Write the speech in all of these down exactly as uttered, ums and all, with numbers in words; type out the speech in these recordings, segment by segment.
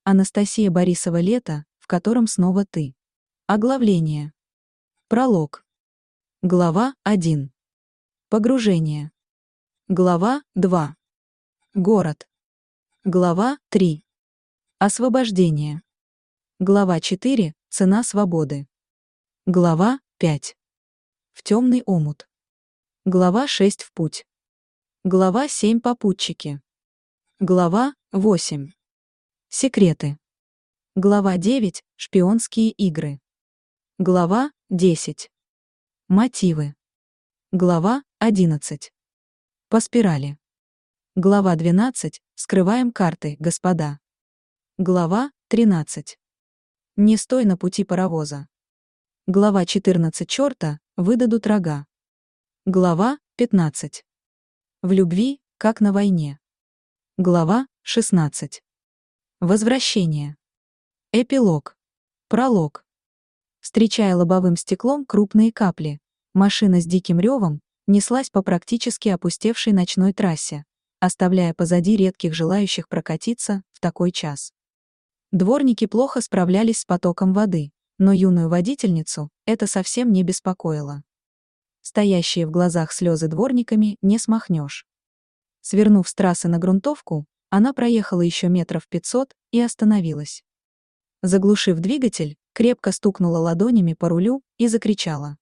Анастасия Борисова «Лето, в котором снова ты». Оглавление. Пролог. Глава один. Погружение. Глава два. Город. Глава три. Освобождение. Глава четыре. Цена свободы. Глава пять. В темный омут. Глава шесть. В путь. Глава семь. Попутчики. Глава восемь. Секреты. Глава девять. Шпионские игры. Глава десять. Мотивы. Глава одиннадцать. По спирали. Глава двенадцать. Скрываем карты, господа. Глава тринадцать. Не стой на пути паровоза. Глава четырнадцать. Чёрта выдадут рога. Глава пятнадцать. В любви, как на войне. Глава шестнадцать. Возвращение. Эпилог. Пролог. Встречая лобовым стеклом крупные капли, машина с диким ревом неслась по практически опустевшей ночной трассе, оставляя позади редких желающих прокатиться в такой час. Дворники плохо справлялись с потоком воды, но юную водительницу это совсем не беспокоило. Стоящие в глазах слезы дворниками не смахнешь. Свернув с трассы на грунтовку, она проехала еще метров пятьсот и остановилась. Заглушив двигатель, крепко стукнула ладонями по рулю и закричала.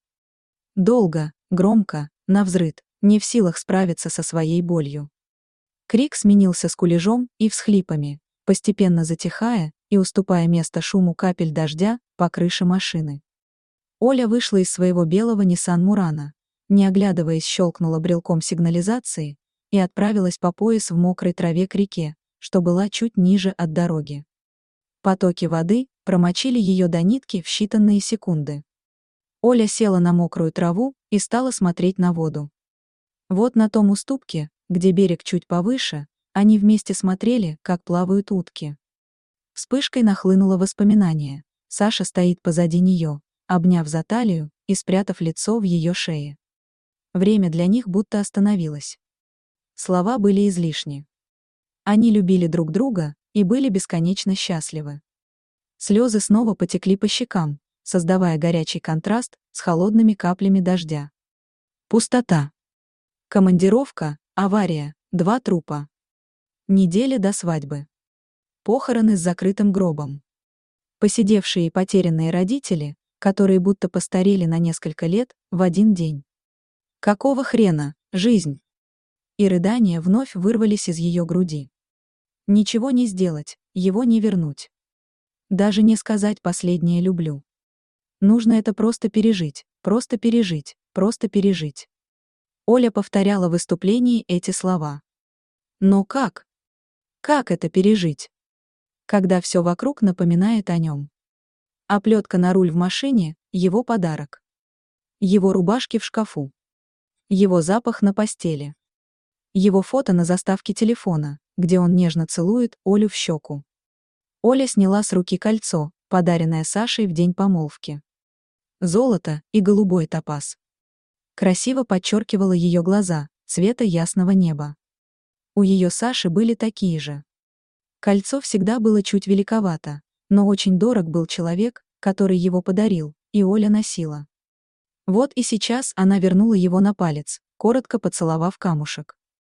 Долго, громко, навзрыд, не в силах справиться со своей болью. Крик сменился скулежом и всхлипами, постепенно затихая и уступая место шуму капель дождя по крыше машины. Оля вышла из своего белого Nissan Murano, не оглядываясь, щелкнула брелком сигнализации и отправилась по пояс в мокрой траве к реке, что была чуть ниже от дороги. Потоки воды промочили ее до нитки в считанные секунды. Оля села на мокрую траву и стала смотреть на воду. Вот на том уступке, где берег чуть повыше, они вместе смотрели, как плавают утки. Вспышкой нахлынуло воспоминание. Саша стоит позади нее, обняв за талию и спрятав лицо в ее шее. Время для них будто остановилось. Слова были излишни. Они любили друг друга и были бесконечно счастливы. Слезы снова потекли по щекам, создавая горячий контраст с холодными каплями дождя. Пустота. Командировка, авария, два трупа. Неделя до свадьбы. Похороны с закрытым гробом. Поседевшие и потерянные родители, которые будто постарели на несколько лет в один день. Какого хрена, жизнь? И рыдания вновь вырвались из ее груди. Ничего не сделать, его не вернуть. Даже не сказать последнее «люблю». Нужно это просто пережить, просто пережить, просто пережить. Оля повторяла в выступлении эти слова. Но как? Как это пережить? Когда все вокруг напоминает о нем. Оплетка на руль в машине — его подарок. Его рубашки в шкафу. Его запах на постели. Его фото на заставке телефона, где он нежно целует Олю в щеку. Оля сняла с руки кольцо, подаренное Сашей в день помолвки. Золото и голубой топаз. Красиво подчеркивало ее глаза, цвета ясного неба. У ее Саши были такие же. Кольцо всегда было чуть великовато, но очень дорог был человек, который его подарил, и Оля носила. Вот и сейчас она вернула его на палец, коротко поцеловав камушек.